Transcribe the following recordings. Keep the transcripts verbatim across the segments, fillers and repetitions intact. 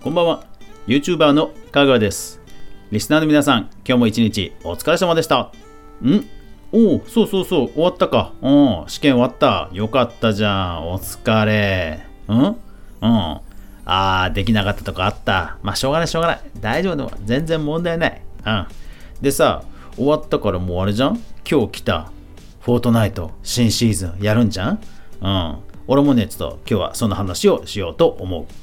こんばんは。 YouTuber のかぐわです。リスナーの皆さん、今日も一日お疲れ様でした。んおお、そうそうそう、終わったか。うん、試験終わった。よかったじゃん。お疲れ。んうんあー、できなかったとこあった。まあしょうがないしょうがない。大丈夫でも全然問題ない。うんでさ、終わったからもうあれじゃん。今日来たフォートナイト新シーズンやるんじゃん。うん俺もねちょっと今日はその話をしようと思う。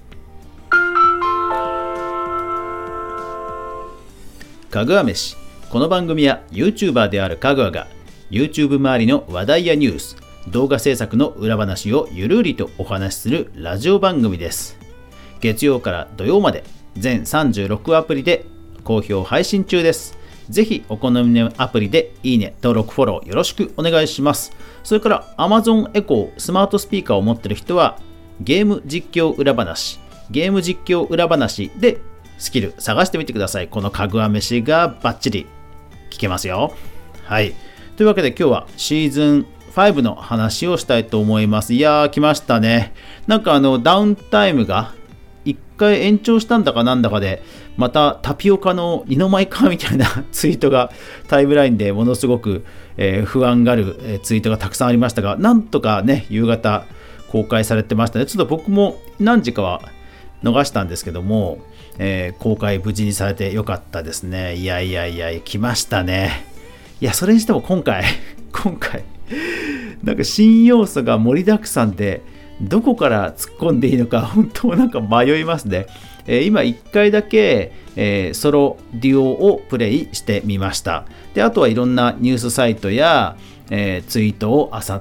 かぐわ飯。この番組は YouTuber であるかぐわが YouTube 周りの話題やニュース、動画制作の裏話をゆるりとお話しするラジオ番組です。月曜から土曜まで全さんじゅうろくアプリで好評配信中です。ぜひお好みのアプリでいいね、登録、フォローよろしくお願いします。それから Amazon Echo スマートスピーカーを持っている人はゲーム実況裏話、ゲーム実況裏話でスキル探してみてください。このかぐわ飯がバッチリ聞けますよ。はい。というわけで今日はシーズンごの話をしたいと思います。いやー来ましたね。なんかあのダウンタイムがいっかい延長したんだかなんだかでまたタピオカの二の舞かみたいなツイートがタイムラインでものすごく、えー、不安がある、えー、ツイートがたくさんありましたが、なんとかね夕方公開されてましたね。ちょっと僕も何時かは逃したんですけども、えー、公開無事にされてよかったですね。いやいやいや来ましたね。いやそれにしても今回今回なんか新要素が盛りだくさんでどこから突っ込んでいいのか本当なんか迷いますね。えー、今いっかいだけ、えー、ソロデュオをプレイしてみました。であとはいろんなニュースサイトや、えー、ツイートを漁って、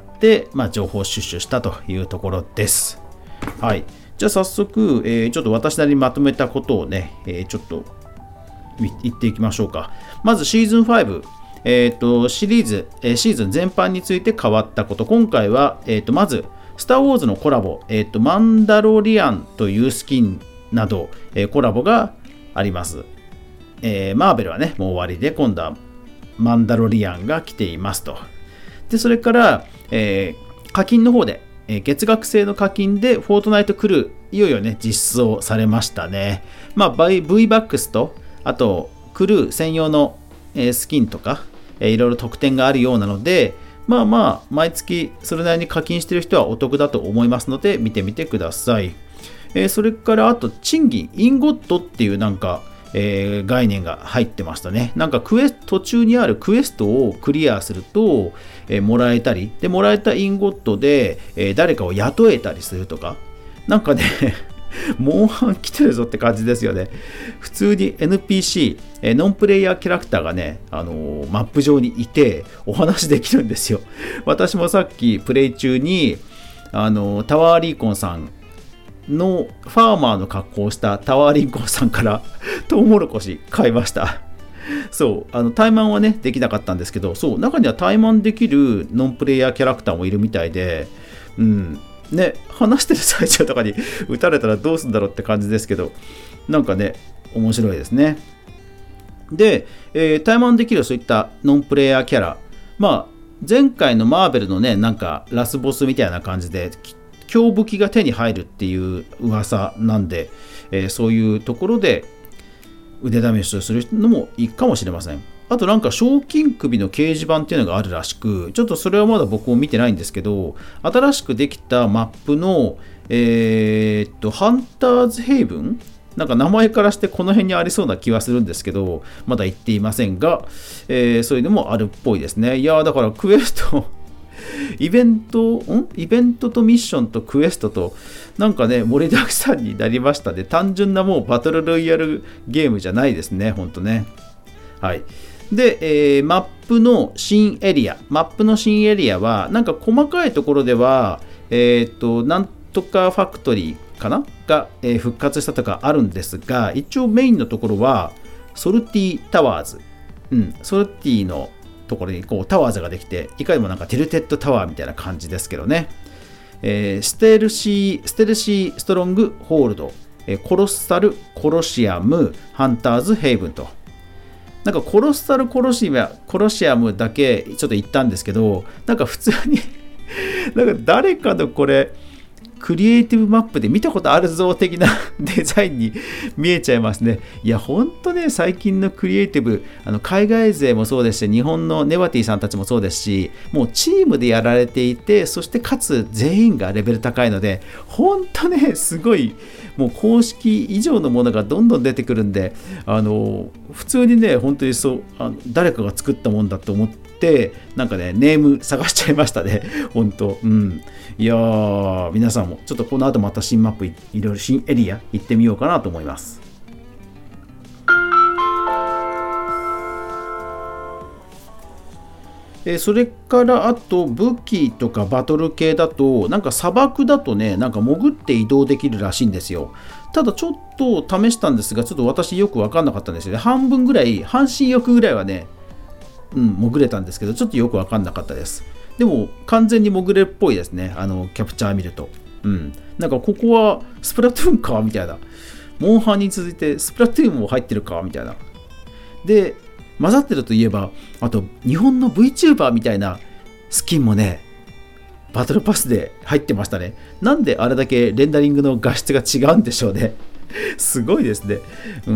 まあ、情報収集したというところです。はい。じゃあ早速、えー、ちょっと私なりにまとめたことをね、えー、ちょっと言っていきましょうか。まずシーズンご、えー、とシリーズ、えー、シーズン全般について変わったこと。今回は、えー、とまずスター・ウォーズのコラボ、えー、とマンダロリアンというスキンなど、えー、コラボがあります。えー、マーベルはねもう終わりで今度はマンダロリアンが来ていますと。でそれから、えー、課金の方でえー、月額制の課金でフォートナイトクルーいよいよね実装されましたね。まあ ブイバックス とあとクルー専用の、えー、スキンとか、えー、いろいろ特典があるようなので、まあまあ毎月それなりに課金している人はお得だと思いますので見てみてください。えー、それからあと賃金インゴットっていうなんかえー、概念が入ってましたね。なんかクエス途中にあるクエストをクリアすると、えー、もらえたりでもらえたインゴットで、えー、誰かを雇えたりするとかなんかねモンハン来てるぞって感じですよね。普通に エヌピーシー、えー、ノンプレイヤーキャラクターがね、あのー、マップ上にいてお話できるんですよ。私もさっきプレイ中にあのー、タワーリーコンさんのファーマーの格好をしたタワーリンコンさんからトウモロコシ買いました。そうあのタイマンはねできなかったんですけど、そう中にはタイマンできるノンプレイヤーキャラクターもいるみたいで、うんね話してる最中とかに撃たれたらどうするんだろうって感じですけど、なんかね面白いですね。で、えー、タイマンできるそういったノンプレイヤーキャラ、まあ前回のマーベルのねなんかラスボスみたいな感じで強武器が手に入るっていう噂なんで、えー、そういうところで腕試しをするのもいいかもしれません。あとなんか賞金首の掲示板っていうのがあるらしく、ちょっとそれはまだ僕も見てないんですけど、新しくできたマップのえー、っとハンターズヘイブンなんか名前からしてこの辺にありそうな気はするんですけど、まだ行っていませんが、えー、そういうのもあるっぽいですね。いやーだからクエストイベントんイベントとミッションとクエストとなんかね盛りだくさんになりましたね。単純なもうバトルロイヤルゲームじゃないですねほんとね。はい。で、えー、マップの新エリアマップの新エリアはなんか細かいところではえっとなんとかファクトリーかなが、えー、復活したとかあるんですが、一応メインのところはソルティタワーズ、うん、ソルティのところにこうタワーズができて、いかにもなんかティルテッドタワーみたいな感じですけどね。えー、ステルシーステルシーストロングホールド、えー、コロッサルコロシアムハンターズヘイブンと、なんかコロッサルコロシアムコロシアムだけちょっと言ったんですけど、なんか普通になんか誰かのこれクリエイティブマップで見たことあるぞ的なデザインに見えちゃいますね。いやほんとね、最近のクリエイティブ、あの海外勢もそうですし、日本のネバティさんたちもそうですし、もうチームでやられていて、そしてかつ全員がレベル高いので、ほんとねすごい、もう公式以上のものがどんどん出てくるんで、あの普通にね本当にそう、あの誰かが作ったもんだと思ってなんかねネーム探しちゃいましたね。本当、うん、いやー、皆さんもちょっとこの後また新マップいろいろ新エリア行ってみようかなと思います。えそれからあと武器とかバトル系だと、なんか砂漠だとね、なんか潜って移動できるらしいんですよ。ただちょっと試したんですが、ちょっと私よく分かんなかったんですよね。半分ぐらい、半身浴ぐらいはね、うん、潜れたんですけど、ちょっとよく分かんなかったです。でも完全に潜れるっぽいですね、あのキャプチャー見ると。うん、なんかここはスプラトゥーンかみたいな、モンハンに続いてスプラトゥーンも入ってるかみたいな。で混ざってるといえば、あと日本の VTuber みたいなスキンもね、バトルパスで入ってましたね。なんであれだけレンダリングの画質が違うんでしょうね。すごいですね。うん。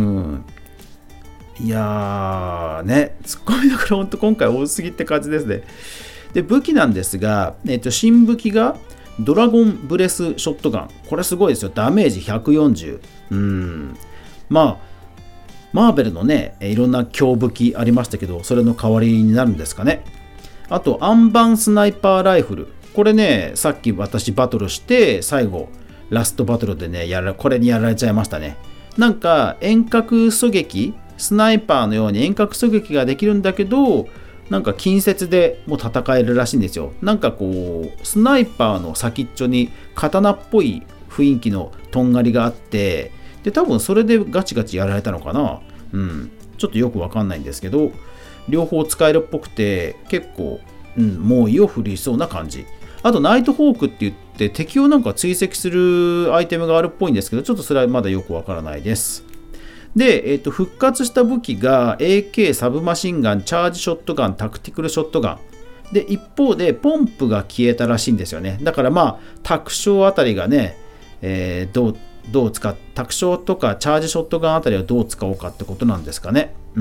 いやーね、ツッコミどころ本当今回多すぎって感じですね。で、武器なんですが、えっと、新武器がドラゴンブレスショットガン。これすごいですよ。ダメージひゃくよんじゅう。うん。まあ、マーベルのね、いろんな強武器ありましたけど、それの代わりになるんですかね。あと、アンバンスナイパーライフル。これね、さっき私バトルして、最後、ラストバトルでね、やらこれにやられちゃいましたね。なんか、遠隔狙撃、スナイパーのように遠隔狙撃ができるんだけど、なんか近接でも戦えるらしいんですよ。なんかこう、スナイパーの先っちょに刀っぽい雰囲気のとんがりがあって、で多分それでガチガチやられたのかな、うん、ちょっとよくわかんないんですけど、両方使えるっぽくて結構、うん、猛威を振りそうな感じ。あとナイトホークって言って敵をなんか追跡するアイテムがあるっぽいんですけど、ちょっとそれはまだよくわからないです。で、えーと、復活した武器が エーケー サブマシンガン、チャージショットガン、タクティクルショットガンで、一方でポンプが消えたらしいんですよね。だからまあ卓章あたりがね、えー、どうどう使っ卓章とかチャージショットガンあたりはどう使おうかってことなんですかね。うん。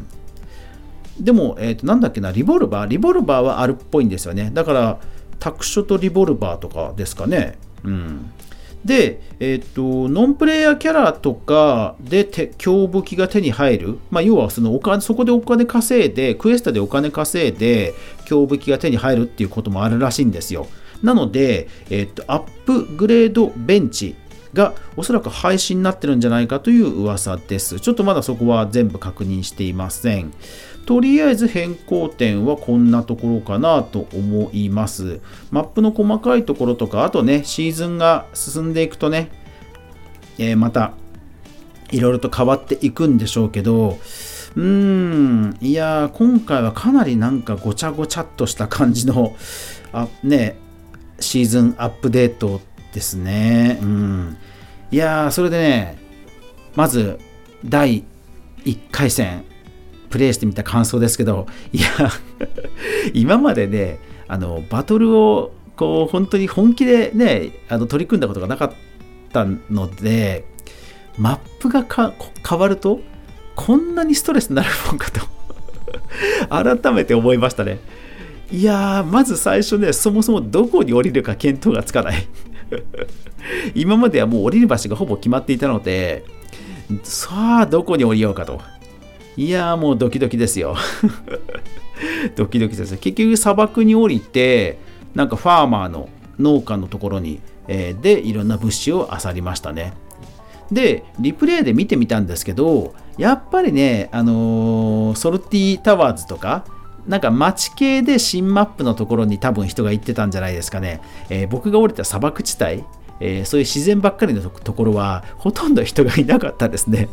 でも、えーと、なんだっけな、リボルバーリボルバーはあるっぽいんですよね。だから卓書とリボルバーとかですかね。うん。で、えーと、ノンプレイヤーキャラとかで強武器が手に入る、まあ、要はそのお金、そこでお金稼いで、クエストでお金稼いで強武器が手に入るっていうこともあるらしいんですよ。なので、えーと、アップグレードベンチがおそらく廃止になってるんじゃないかという噂です。ちょっとまだそこは全部確認していません。とりあえず変更点はこんなところかなと思います。マップの細かいところとか、あとね、シーズンが進んでいくとね、えー、またいろいろと変わっていくんでしょうけど、うーん、いやー、今回はかなりなんかごちゃごちゃっとした感じの、あ、ね、シーズンアップデートですね。うん。いやー、それでね、まずだいいっかい戦プレイしてみた感想ですけど、いや今までね、あのバトルをこう本当に本気でね、あの取り組んだことがなかったので、マップがか変わるとこんなにストレスになるもんかと改めて思いましたね。いやー、まず最初ね、そもそもどこに降りるか見当がつかない今まではもう降りる場所がほぼ決まっていたので、さあどこに降りようかと。いやー、もうドキドキですよドキドキです。結局砂漠に降りて、なんかファーマーの農家のところに、えー、でいろんな物資を漁りましたね。でリプレイで見てみたんですけど、やっぱりね、あのー、ソルティタワーズとかなんか街系で新マップのところに多分人が行ってたんじゃないですかね。えー、僕が降りた砂漠地帯、えー、そういう自然ばっかりのところはほとんど人がいなかったですね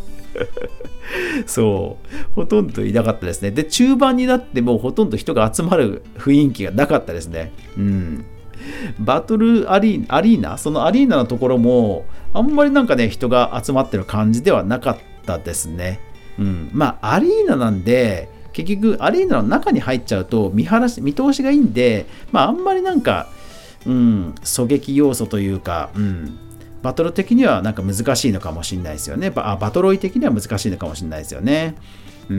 そうほとんどいなかったですね。で中盤になってもほとんど人が集まる雰囲気がなかったですね。うん。バトルアリーナ、アリーナそのアリーナのところもあんまりなんかね人が集まってる感じではなかったですね。うん、まあアリーナなんで結局アリーナの中に入っちゃうと見晴らし見通しがいいんで、まああんまりなんかうん、狙撃要素というか、うん、バトル的にはなんか難しいのかもしれないですよね。バ, バトロイ的には難しいのかもしれないですよね。うん、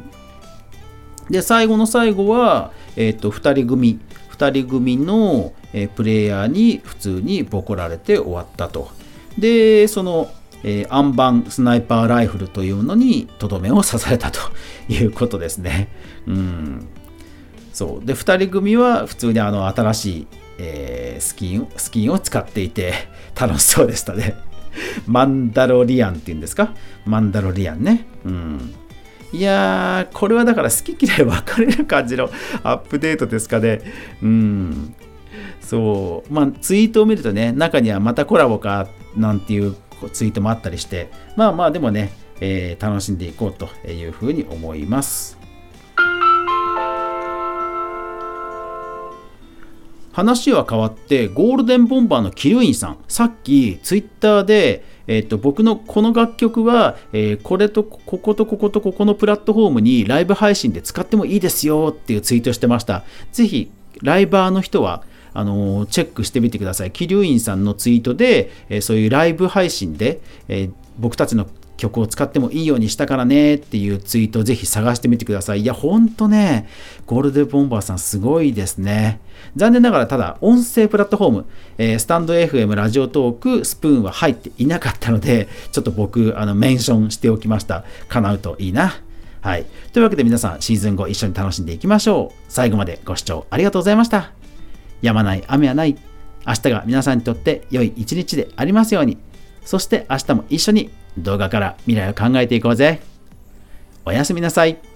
で最後の最後は、えー、とふたり組ふたり組の、えー、プレイヤーに普通にボコられて終わったと。でその、えー、アンバンスナイパーライフルというのにとどめを刺されたということですね。うん、そうでふたり組は普通にあの新しい、えー、スキンスキンを使っていて楽しそうでしたね。マンダロリアンっていうんですか、マンダロリアンね。うん、いやーこれはだから好き嫌い分かれる感じのアップデートですかね。うん、そうまあツイートを見るとね、中にはまたコラボかなんていうツイートもあったりして、まあまあでもね、えー、楽しんでいこうというふうに思います。話は変わってゴールデンボンバーのキルインさん、さっきツイッターで、えー、と僕のこの楽曲は、えー、これとこことこことここのプラットフォームにライブ配信で使ってもいいですよっていうツイートしてました。ぜひライバーの人はあのー、チェックしてみてください。キルインさんのツイートで、えー、そういうライブ配信で、えー、僕たちの曲を使ってもいいようにしたからねっていうツイートをぜひ探してみてください。いやほんとね、ゴールデンボンバーさんすごいですね。残念ながらただ音声プラットフォーム、えー、スタンド エフエム ラジオトークスプーンは入っていなかったので、ちょっと僕あのメンションしておきました。叶うといいな。はい、というわけで皆さんシーズンご一緒に楽しんでいきましょう。最後までご視聴ありがとうございました。止まない雨はない。明日が皆さんにとって良い一日でありますように。そして明日も一緒に動画から未来を考えていこうぜ。おやすみなさい。